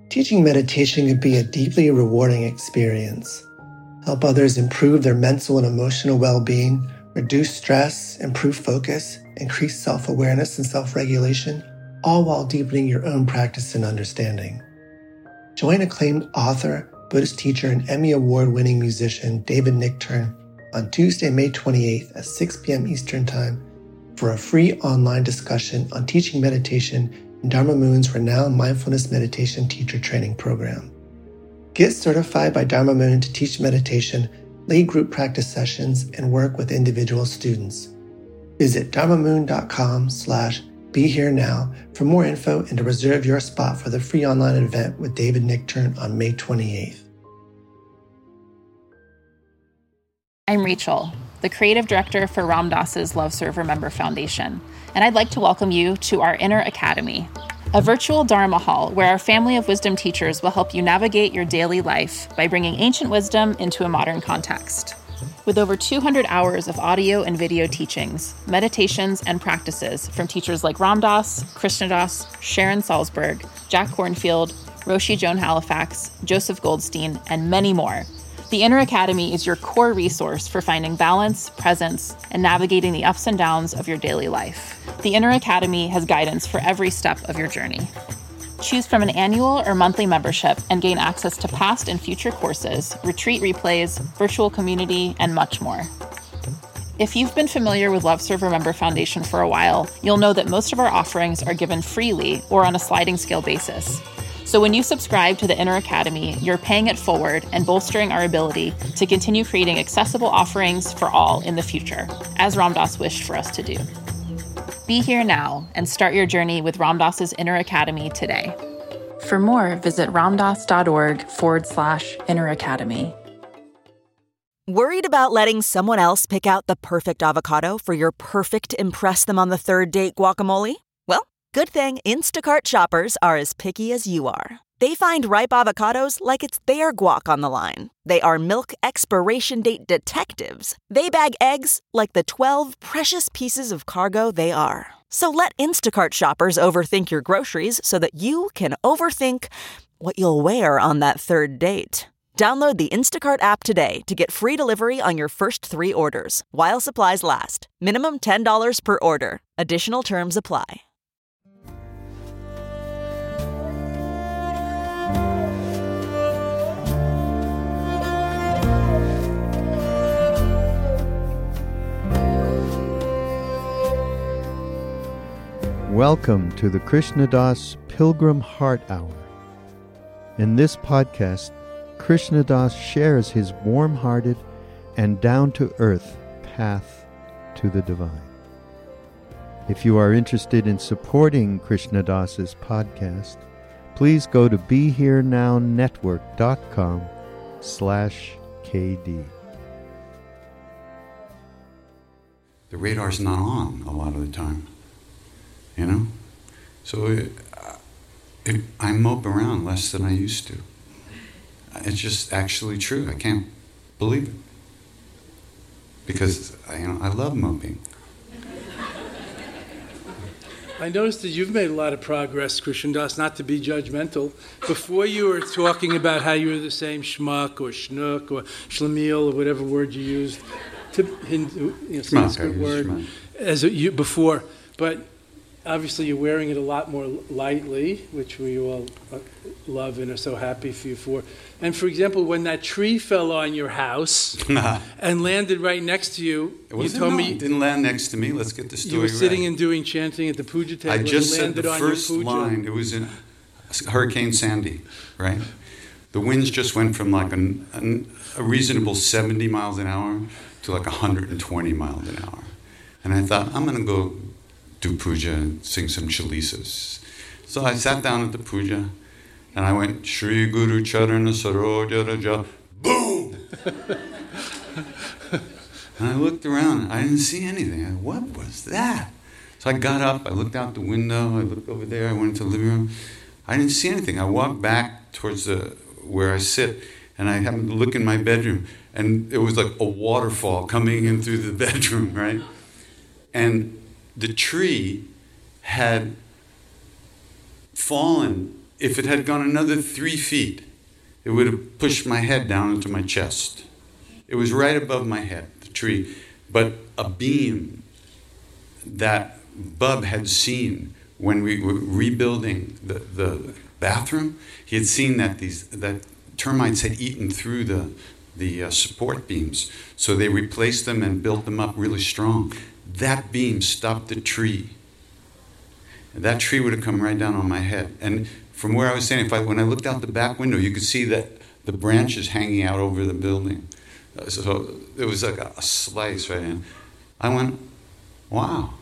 Teaching meditation can be a deeply rewarding experience. Help others improve their mental and emotional well-being, reduce stress, improve focus, increase self-awareness and self-regulation, all while deepening your own practice and understanding. Join acclaimed author, Buddhist teacher, and Emmy Award-winning musician David Nichtern on Tuesday, May 28th at 6 p.m. Eastern Time for a free online discussion on teaching meditation in Dharma Moon's renowned mindfulness meditation teacher training program. Get certified by Dharma Moon to teach meditation, lead group practice sessions, and work with individual students. Visit dharmamoon.com/BeHereNow for more info and to reserve your spot for the free online event with David Nichtern on May 28th. I'm Rachel, the creative director for Ram Dass's Love Serve Remember Foundation, and I'd like to welcome you to our Inner Academy, a virtual Dharma hall where our family of wisdom teachers will help you navigate your daily life by bringing ancient wisdom into a modern context. With over 200 hours of audio and video teachings, meditations, and practices from teachers like Ram Dass, Krishna Das, Sharon Salzberg, Jack Kornfield, Roshi Joan Halifax, Joseph Goldstein, and many more, the Inner Academy is your core resource for finding balance, presence, and navigating the ups and downs of your daily life. The Inner Academy has guidance for every step of your journey. Choose from an annual or monthly membership and gain access to past and future courses, retreat replays, virtual community, and much more. If you've been familiar with Love Serve Remember Foundation for a while, you'll know that most of our offerings are given freely or on a sliding scale basis. So when you subscribe to the Inner Academy, you're paying it forward and bolstering our ability to continue creating accessible offerings for all in the future, as Ram Dass wished for us to do. Be here now and start your journey with Ram Dass's Inner Academy today. For more, visit ramdass.org/Inner Academy. Worried about letting someone else pick out the perfect avocado for your perfect impress them on the third date guacamole? Well, good thing Instacart shoppers are as picky as you are. They find ripe avocados like it's their guac on the line. They are milk expiration date detectives. They bag eggs like the 12 precious pieces of cargo they are. So let Instacart shoppers overthink your groceries so that you can overthink what you'll wear on that third date. Download the Instacart app today to get free delivery on your first 3 orders, while supplies last. Minimum $10 per order. Additional terms apply. Welcome to the Krishna Das Pilgrim Heart Hour. In this podcast, Krishna Das shares his warm-hearted and down-to-earth path to the divine. If you are interested in supporting Krishna Das's podcast, please go to BeHereNowNetwork.com/KD. The radar's not on a lot of the time. You know? So I mope around less than I used to. It's just actually true. I can't believe it. Because, I love moping. I noticed that you've made a lot of progress, Krishna Das, not to be judgmental. Before you were talking about how you were the same schmuck or schnook or schlemiel or whatever word you used, Sanskrit word, before. But obviously, you're wearing it a lot more lightly, which we all love and are so happy for you for. And for example, when that tree fell on your house and landed right next to you, you told me... It didn't land next to me. Let's get the story right. You were sitting and doing chanting at the puja table. I just said the first line. It was in Hurricane Sandy, right? The winds just went from like a reasonable 70 miles an hour to like 120 miles an hour. And I thought, I'm going to go do puja and sing some chalisas. So I sat down at the puja and I went, Shri Guru Charana Saroja Raja, boom! And I looked around, I didn't see anything. What was that? So I got up, I looked out the window, I looked over there, I went into the living room. I didn't see anything. I walked back towards where I sit, and I happened to look in my bedroom, and it was like a waterfall coming in through the bedroom, right? And the tree had fallen if it had gone another 3 feet, it would have pushed my head down into my chest. It was right above my head, the tree. But a beam that Bub had seen when we were rebuilding the bathroom, he had seen that that termites had eaten through the support beams. So they replaced them and built them up really strong. That beam stopped the tree. And that tree would have come right down on my head. And from where I was standing, when I looked out the back window, you could see that the branches hanging out over the building. So it was like a slice right in. I went, wow.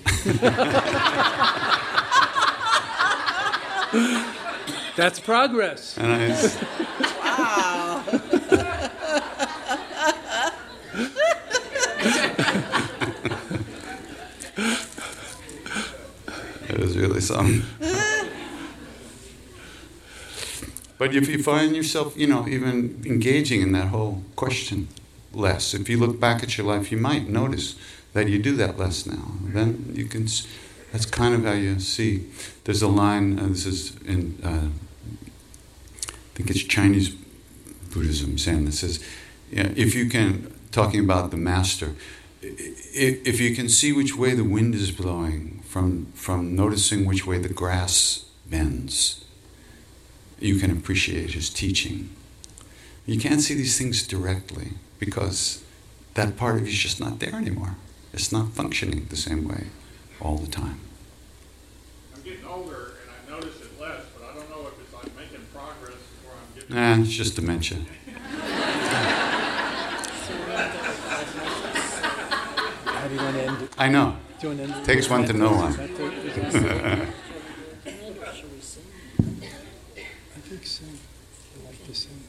That's progress. And Wow. It was really something. But if you find yourself, even engaging in that whole question less, if you look back at your life, you might notice that you do that less now. Then you can, that's kind of how you see. There's a line, this is in, I think it's Chinese Buddhism saying this, says, if you can, talking about the master, if you can see which way the wind is blowing, from noticing which way the grass bends, you can appreciate his teaching. You can't see these things directly because that part of you is just not there anymore. It's not functioning the same way all the time. I'm getting older and I notice it less, but I don't know if it's like making progress or I'm getting... It's just dementia. How do you want to end it? I know. Do you want to end it? Takes one to know one. I think so. I like the same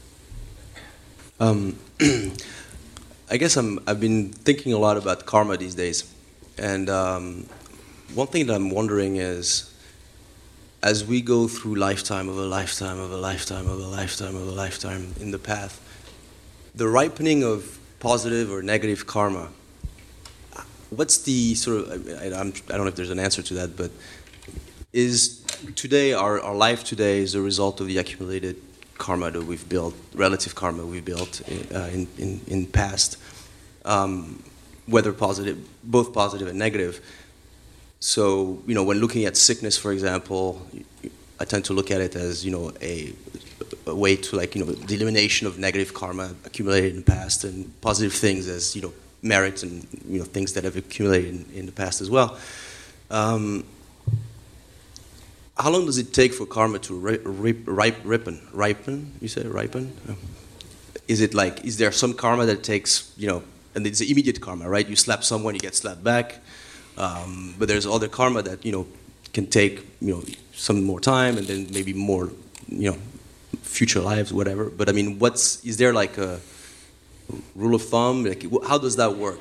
thing. I guess I've been thinking a lot about karma these days. And one thing that I'm wondering is, as we go through lifetime of a lifetime of a lifetime of a lifetime of a lifetime in the path, the ripening of positive or negative karma, what's the sort of, I don't know if there's an answer to that, but is today, our life today is a result of the accumulated karma that we've built, relative karma we've built in past, whether positive, both positive and negative. So, when looking at sickness, for example, I tend to look at it as, a way to the elimination of negative karma accumulated in the past, and positive things as, merit and, things that have accumulated in the past as well. How long does it take for karma to ripen? You say ripen? Is it is there some karma that takes, and it's immediate karma, right? You slap someone, you get slapped back. But there's other karma that, can take, some more time and then maybe more, future lives, whatever. But I mean, is there a rule of thumb? How does that work?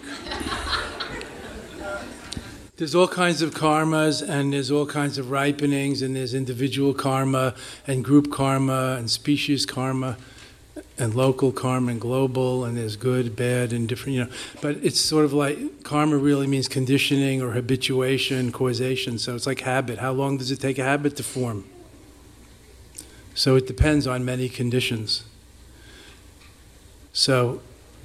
There's all kinds of karmas, and there's all kinds of ripenings, and there's individual karma, and group karma, and species karma, and local karma, and global, and there's good, bad, and different, But it's sort of like, karma really means conditioning or habituation, causation, so it's like habit. How long does it take a habit to form? So it depends on many conditions. So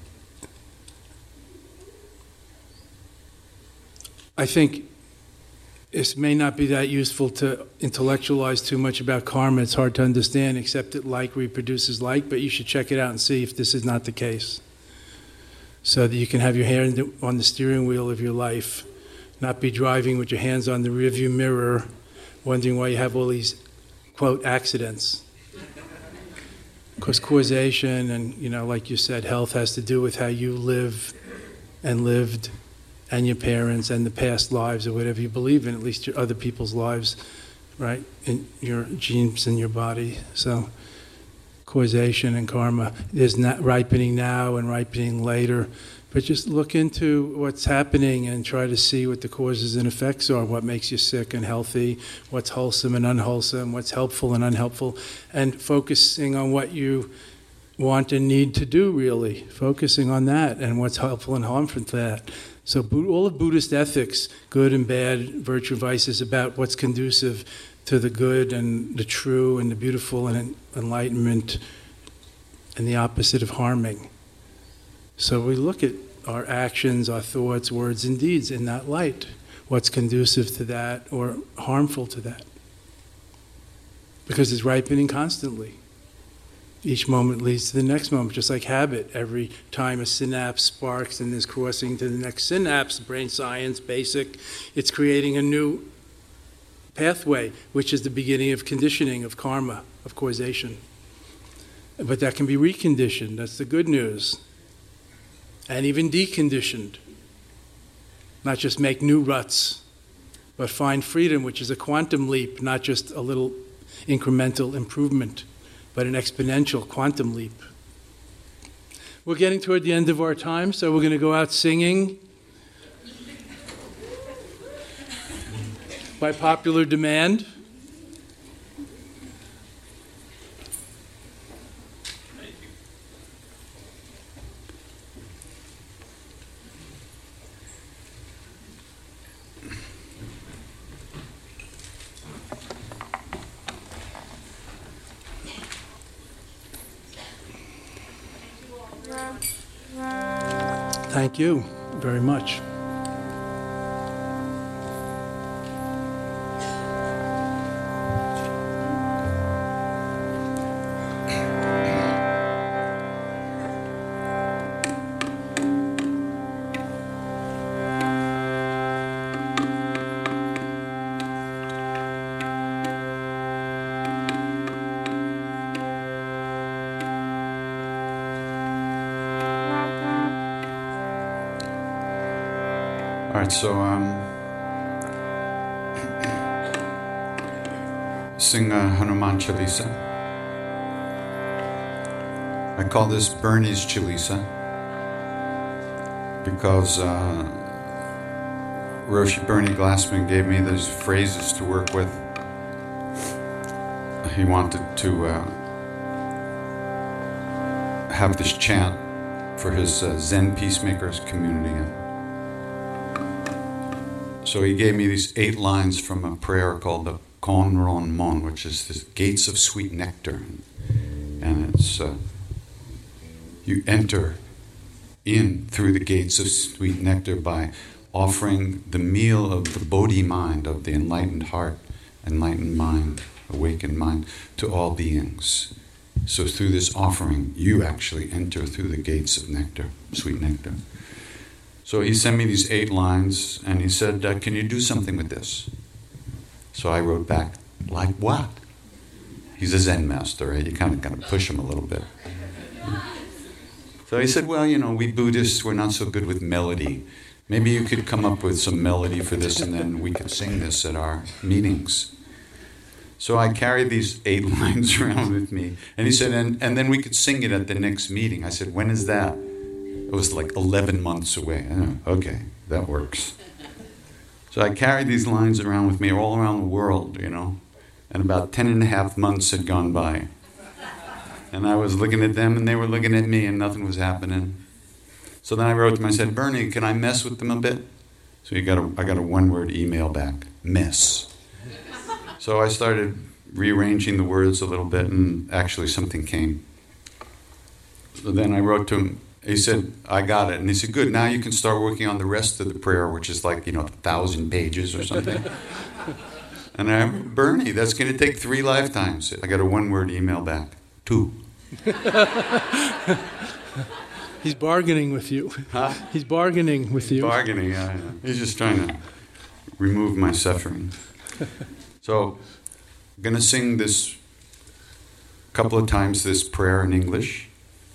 I think it may not be that useful to intellectualize too much about karma. It's hard to understand, except that like reproduces like, but you should check it out and see if this is not the case. So that you can have your hand on the steering wheel of your life, not be driving with your hands on the rearview mirror, wondering why you have all these, quote, accidents. Because causation and, like you said, health has to do with how you live and lived, and your parents and the past lives or whatever you believe in, at least your other people's lives, right? In your genes in your body. So causation and karma. There's not ripening now and ripening later. But just look into what's happening and try to see what the causes and effects are, what makes you sick and healthy, what's wholesome and unwholesome, what's helpful and unhelpful, and focusing on what you want and need to do, really. Focusing on that and what's helpful and harmful to that. So all of Buddhist ethics, good and bad, virtue, vice, is about what's conducive to the good and the true and the beautiful and enlightenment and the opposite of harming. So we look at our actions, our thoughts, words, and deeds in that light. What's conducive to that or harmful to that? Because it's ripening constantly. Each moment leads to the next moment, just like habit. Every time a synapse sparks and is crossing to the next synapse, brain science, basic, it's creating a new pathway, which is the beginning of conditioning, of karma, of causation. But that can be reconditioned. That's the good news. And even deconditioned. Not just make new ruts, but find freedom, which is a quantum leap, not just a little incremental improvement, but an exponential quantum leap. We're getting toward the end of our time, so we're going to go out singing. By popular demand. Thank you very much. All right, so sing Hanuman Chalisa. I call this Bernie's Chalisa because Roshi Bernie Glassman gave me these phrases to work with. He wanted to have this chant for his Zen Peacemakers community. So he gave me these 8 lines from a prayer called the Kon Ron Mon, which is the gates of sweet nectar. And it's, you enter in through the gates of sweet nectar by offering the meal of the Bodhi mind, of the enlightened heart, enlightened mind, awakened mind, to all beings. So through this offering, you actually enter through the gates of nectar, sweet nectar. So he sent me these 8 lines, and he said, can you do something with this? So I wrote back, like what? He's a Zen master, right? You kind of got to push him a little bit. So he said, well, you know, we Buddhists, we're not so good with melody. Maybe you could come up with some melody for this, and then we could sing this at our meetings. So I carried these 8 lines around with me, and he said, and then we could sing it at the next meeting. I said, when is that? It was like 11 months away. Okay, that works. So I carried these lines around with me all around the world, you know, and about 10.5 months had gone by. And I was looking at them, and they were looking at me, and nothing was happening. So then I wrote to him, I said, Bernie, can I mess with them a bit? So I got a 1-word email back, mess. So I started rearranging the words a little bit, and actually something came. So then I wrote to him, he said, I got it. And he said, good, now you can start working on the rest of the prayer, which is like, 1,000 pages or something. And I went, Bernie, that's going to take 3 lifetimes. I got a 1-word email back, 2. He's bargaining with you. Huh? He's bargaining with you. Bargaining, yeah. He's just trying to remove my suffering. So I'm going to sing this couple of times, this prayer in English,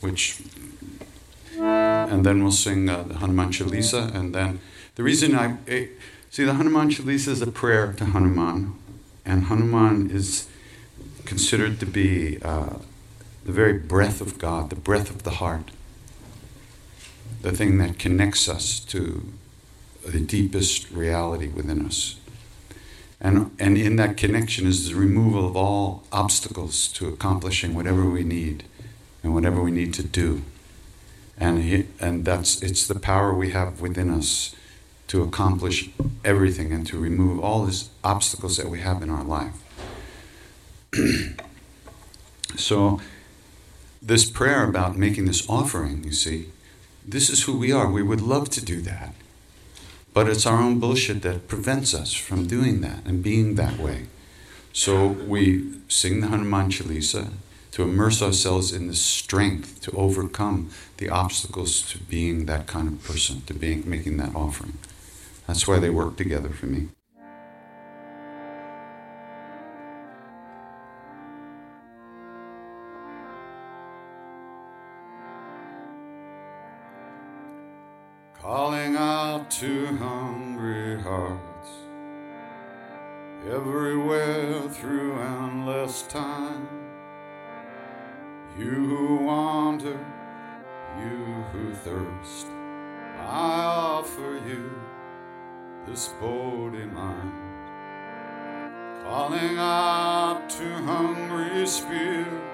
and then we'll sing the Hanuman Chalisa, and then the reason the Hanuman Chalisa is a prayer to Hanuman, and Hanuman is considered to be the very breath of God, the breath of the heart, the thing that connects us to the deepest reality within us. And in that connection is the removal of all obstacles to accomplishing whatever we need and whatever we need to do. And it's the power we have within us to accomplish everything and to remove all these obstacles that we have in our life. So this prayer about making this offering, you see, this is who we are. We would love to do that. But it's our own bullshit that prevents us from doing that and being that way. So we sing the Hanuman Chalisa to immerse ourselves in the strength to overcome the obstacles to being that kind of person, to making that offering. That's why they work together for me. Calling out to hungry hearts everywhere through endless time. You who wander, you who thirst, I offer you this body mind. Calling out to hungry spirits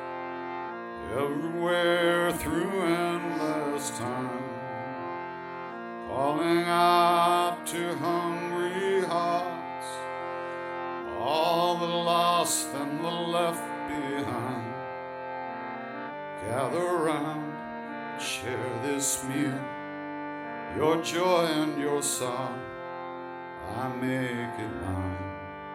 everywhere through endless time. Calling out to hungry hearts, all the lost and the left behind. Gather round, share this meal, your joy and your sorrow, I make it mine.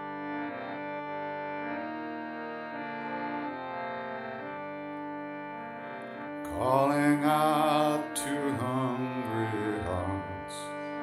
Calling out to hungry hearts,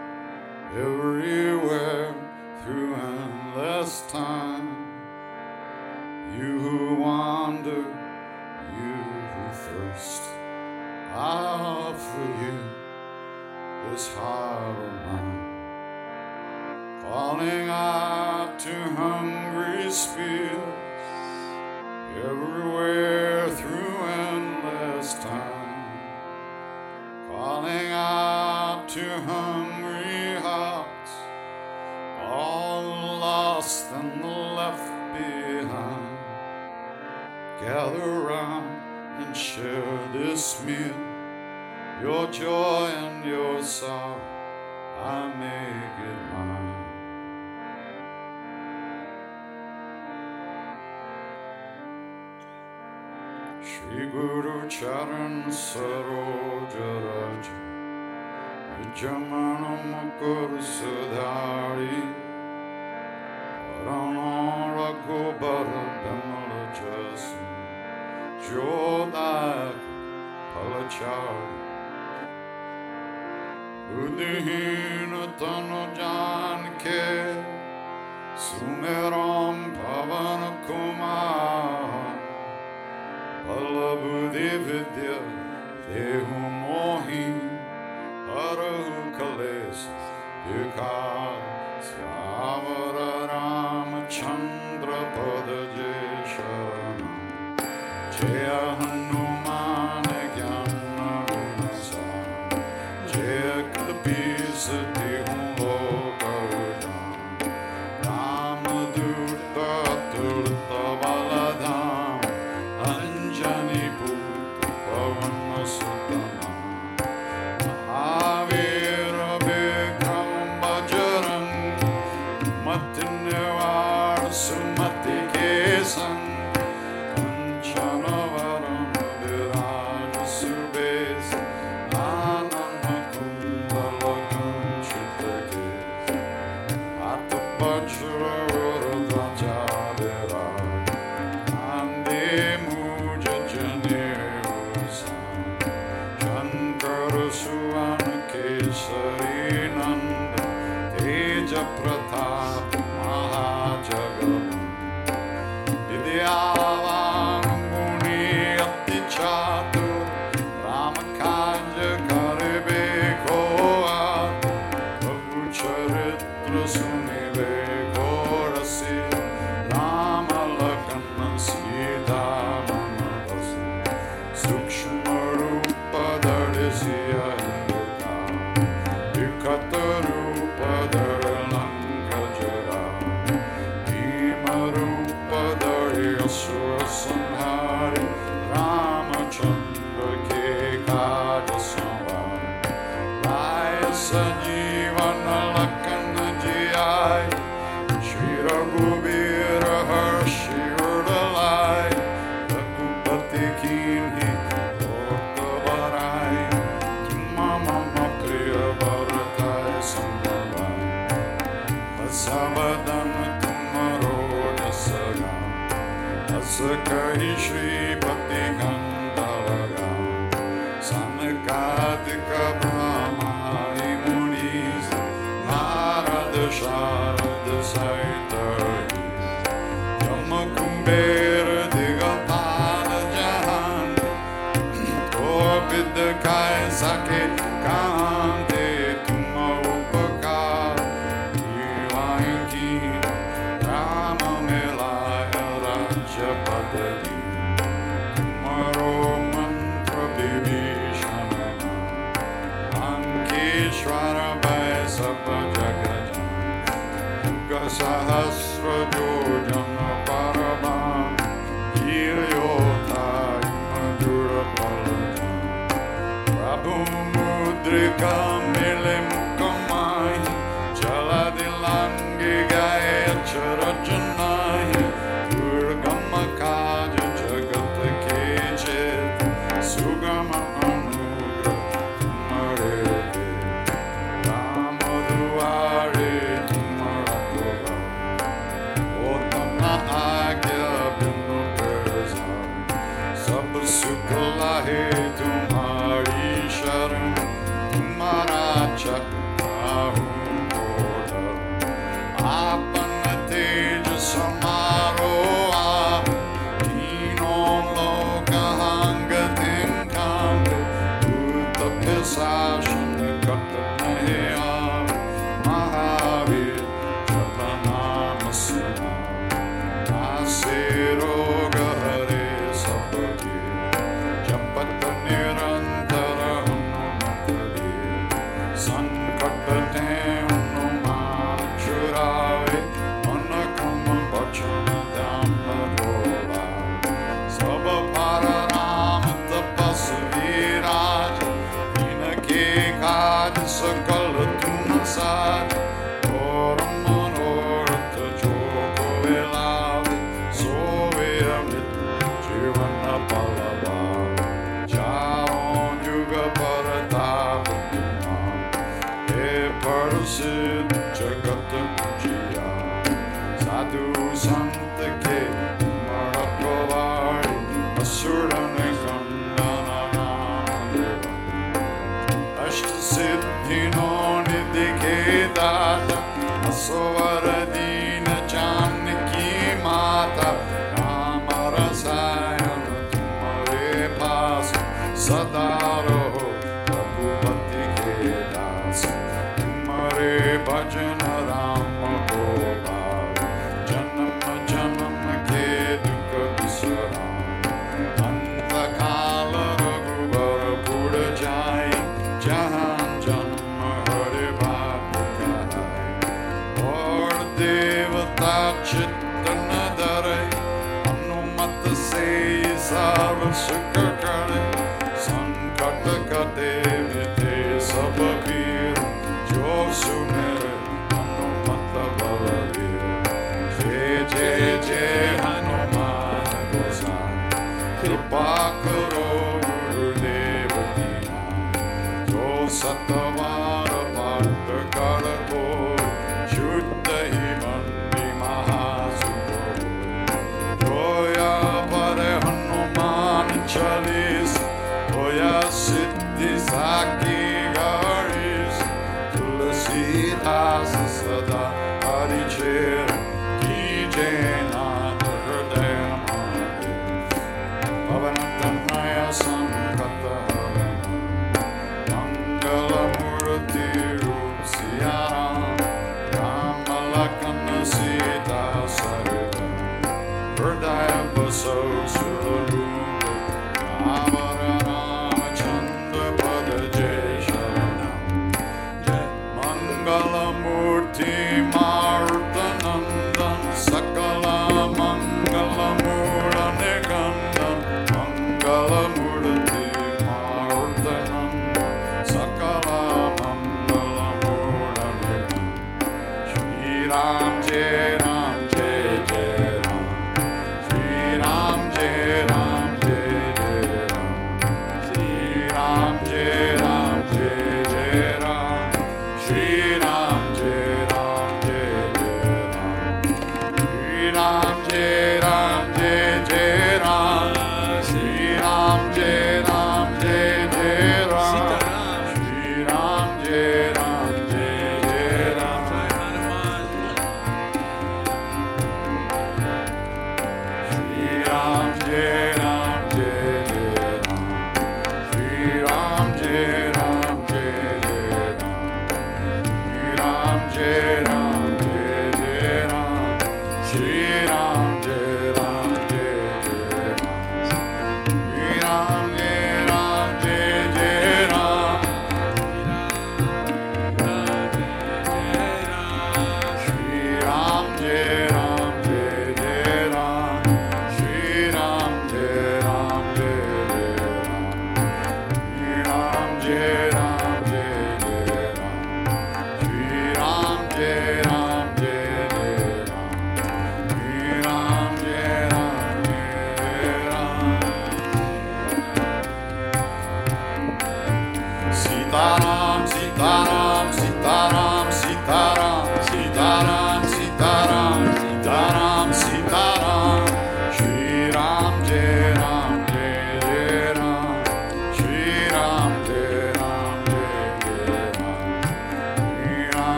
everywhere through endless time. You who wander, you who thirst, I offer you this heart of mine. Calling out to hungry spirits, everywhere through endless time. Calling out to hungry hearts, all the lost and the left behind. Gather round and share this meal, your joy and your sorrow, I make it mine. Shri Guru Charan Saroja Raja Vijamana Mukur Sudhari Parana Raghubara Damala Jasu Jodak Palachari Buddhihina Tanu Janke Sumeram Pavana Kumar Pallabudhi Vidya Dehu Mohi Parahu Kales Dukha Savara Ramachandra Padaje Sharanam Jaya Hanuman Gyana Gunasa Jaya Kabisa Loka Ujam Ramadutta Tulta Baladam Anjani Bhuta Pavana Sutama Mahavira Bikram Bhajarang Matinivar Sumati Kesan Kanchana Varam Viraj Subes Ananda Kundala Kanchita Kes Atapachra Uradhaja Viraj Ande Muja Janevusan Shankara Suvan Kesari Nanda Teja Pratap Mahajagam Vidyavan Muni Ati Chatu Ramakanja Karibe Koat Prabhu Charitra Sunive Korasi Rama Lakana Sita Manavasi Sukshma Rupa Darisya Hinduka Yukata Rupa Daralanka Jara Bhima Rupa Daryasura Samhari Ramachandra Ke Kaja Samvari Raya Sanjivana Lakana Jiyai Shri Raghubira Harshi Urdalai Sakai Shripati Gandhalaga Sanakatika Brahmani Munis Narada Sharada Saitari Yama Kumbera Digapala Jahan Topid Kai Sake Kante Tuma Upakar Divainki Rama Melaya Rajapadadi Tumaro Mantra Bibhishana Ankeshwara Vaisapa Jagaja Yuga Sahasra Jojana Paravam Hiryota Madura Palaja Prabhu Mudrika Milim Kamai Jaladilangi Gaya Charajanai Durgama Kaja Jagata Kechit Sugama Anugra Tumarete Ramaduare Tumarakova Otama Agya Binu Perza Sab Sukalahe Tumari Sharam Tumara Chakahum Bodhar Apana Teja Samaroha Dino Lokahanga Tinkambe Uttapisashan Katanaya Mahavir Japanamasana Nasiroga Hare Sapati Japata Nirantara Hanumakavir Sankatatam Numanachurave Manakama Bachana Dhammarola Saba Paranama Tapasviraj Vinake Kaja Sakala Tumasaj Oram Manorata Joko Velave Sovyamit Jivana Palava Jaon Yuga Paratapatuma He Parasid Jagat Pujiya Sadhu Santa Ke Marakovari Asurane Kandana Namadeva Ashta Siddhino Nidhikedata Asovaradina Janaki Mata Ramarasayana Tumare Pas Sadaro Prabhupati Kedas Tumare Bhajana Rama Gopal Janama Janama Ke Dukha Visaram Antakala Raghuvara Buddha Jai Jahan Janma Hare Bhakti Kahai Or Devata Chittana Dare Anumata Se Sarva Sukha Kare Sankata Kate Vite Sabhavir Jo Sumere Anumata Bhavavir Jai Jai Jai Hanuman Gosai Kripa Karo Gurudeva Dina Jo Satavara Bhakta Karako Shuddha Himandi Mahasukho Joya Pare Hanuman Chalis Joya Siddhi Saki Garis Tulasi Das Sada Haricher Ki Jainata Hridaya Mahadev Pavanatannaya Sankata Harana Mangala Murti Rup Siyaram Ramalakana Sita Sarita Hridaya Baso Surarupa Avaranama Chanda Pada Jai Sharanam Jai Mangala Murti Martanandan Sakala Mangala Mura Nigandan Mangala Murti Martanandan Sakala Mangala Mura Nigandan Shri Ram Jai Ram Jai Jai Ram Shri Ram Jai Ram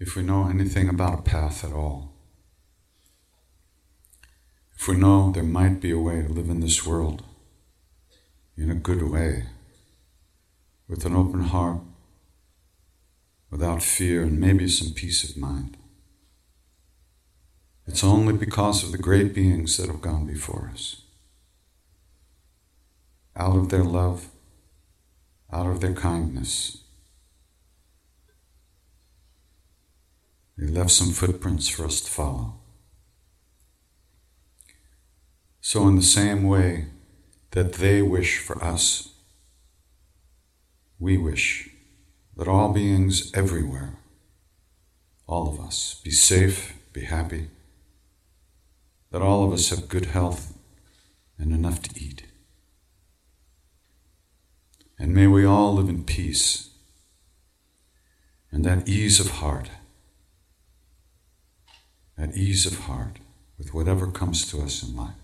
if we know anything about a path at all, if we know there might be a way to live in this world in a good way, with an open heart, without fear, and maybe some peace of mind, it's only because of the great beings that have gone before us. Out of their love, out of their kindness, they left some footprints for us to follow. So in the same way that they wish for us, we wish that all beings everywhere, all of us, be safe, be happy, that all of us have good health and enough to eat. And may we all live in peace and that ease of heart with whatever comes to us in life.